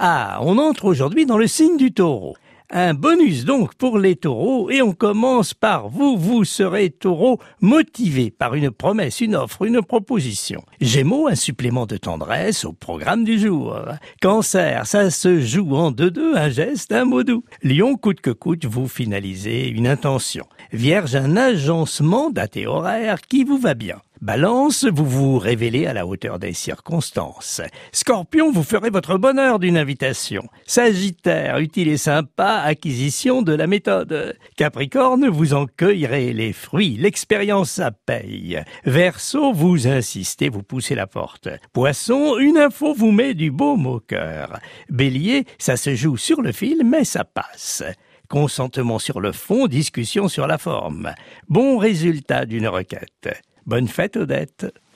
Ah, on entre aujourd'hui dans le signe du taureau. Un bonus donc pour les taureaux et on commence par vous. Vous serez taureau motivé par une promesse, une offre, une proposition. Gémeaux, un supplément de tendresse au programme du jour. Cancer, ça se joue en 2-2, un geste, un mot doux. Lion, coûte que coûte, vous finalisez une intention. Vierge, un agencement date et horaire qui vous va bien. Balance, vous vous révélez à la hauteur des circonstances. Scorpion, vous ferez votre bonheur d'une invitation. Sagittaire, utile et sympa, acquisition de la méthode. Capricorne, vous en cueillerez les fruits, l'expérience ça paye. Verseau, vous insistez, vous poussez la porte. Poisson, une info vous met du baume au cœur. Bélier, ça se joue sur le fil, mais ça passe. Consentement sur le fond, discussion sur la forme. Bon résultat d'une requête. Bonne fête, Odette.